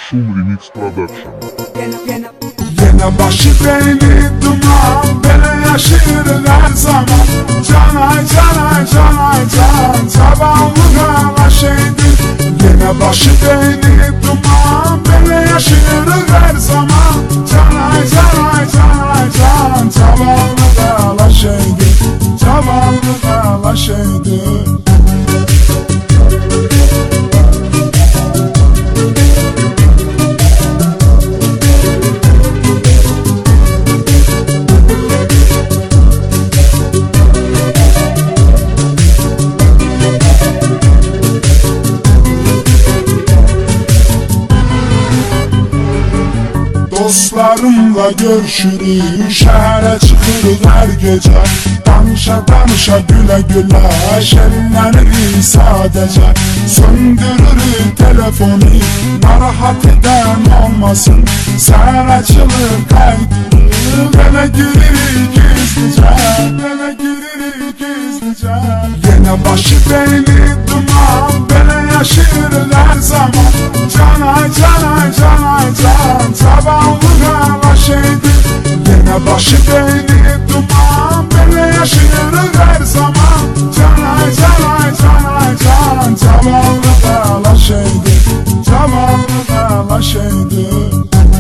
Şum Remix Production. Yine başı beni duman, beni yaşır her zaman. Canay canay canay can, sabahlığa şeydir. Yine başı beni duman, beni yaşır her zaman. Canay canay canay can, sabahlığa şeydir. Sabahlığa şeydir. Dostlarımla görüşürük, şehre çıkırıq her gece. Danışa danışa güle güle, şenlenirik sadece. Söndürürük telefonu, narahat eden olmasın. Sen açılır kaydı, bana giririk gizlice. Bana giririk gizlice. Yine başı beni duman, bana yaşır her zaman. Canay canay canay can, sabahlığa şeydir. Yine başı beni duman, beni yaşır her zaman. Canay canay canay can, sabahlığa şeydir. Sabahlığa şeydir.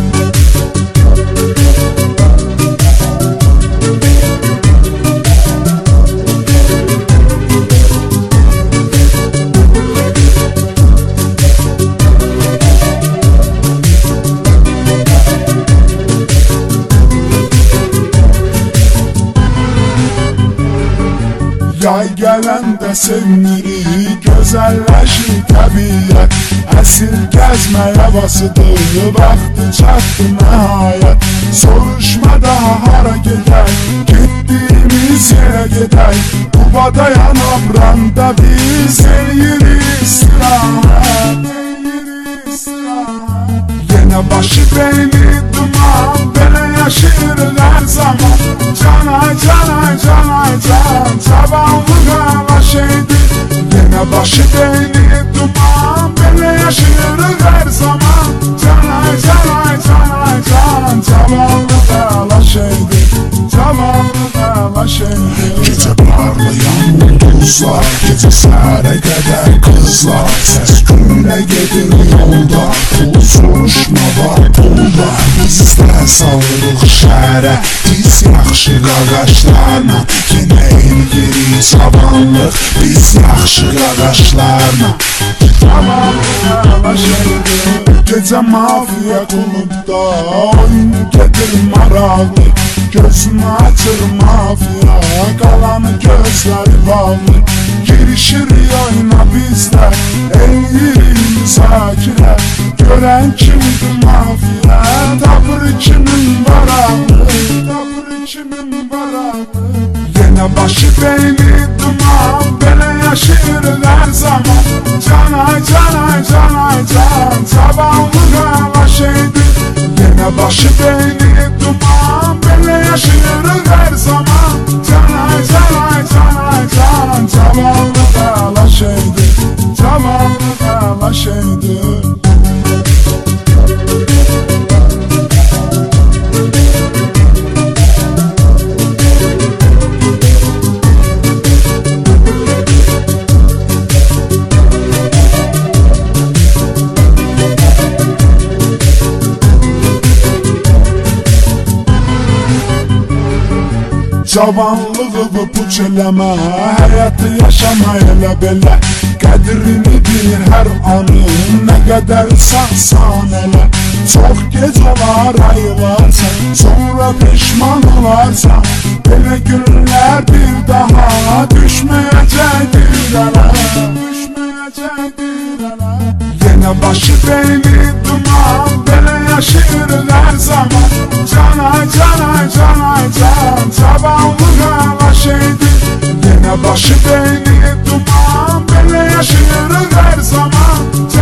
Yay gelende sevinirik, güzelleşir tabiat. Əsir gəzməyə basıdır, vaxtı çatdı nəhayət. Soruşma daha hara gedək, gittiğimiz yere gedək. Qubada yanıbranda biz eyirik istirahət. Yine başı beni duman, beni yaşır her zaman. Canay canay canay can, sabahlığa şeydir. Yine başı beni duman, beni yaşır her zaman. Canay canay canay can, sabahlığa şeydir. Sabahlığa şeydir. Gece parlayan ulduzlar, gece səhərə qədər kızlar. Səs günə gedir yolda, pul soruşma var pulda. Bizdə salırıq şəhərə, biz yaxşı qaqaşlarla. Yenə ilgirik savanlıq, biz yaxşı qaqaşlarla. Sabahlığa şeydir. Gece mafiya klubda, oyun gedir maraqlı. Gözünü açır mafiya, qalanı gözləri bağlı. Girişir oyuna bizdə, eyirik müzakirə. Görən kimidir mafiya, tapır kimin varaqlı. Tapır kimin varaqlı. Yine başı beni duman, beni yaşır her zaman. Canay canay canay can, sabahlığa şeydir. Yine başı beni duman, beni yaşır her zaman. Canay canay canay can, sabahlığa şeydir. Sabahlığa şeydir. Cavanlığı puç eləmə, həyatı yaşama elə belə. Qədrini bilir hər anın, nə qədər sağsan elə. Çox gec olar ayılarsan, sonra peşman olarsan. Belə günlər bir daha düşməyəcəkdir ələ. Düşməyəcəkdir ələ. Yenə başı beni duman, belə yaşır hər zaman. Canay canay canay can, sabahlığa şeydir. Yine başı beni duman, beni yaşır her zaman.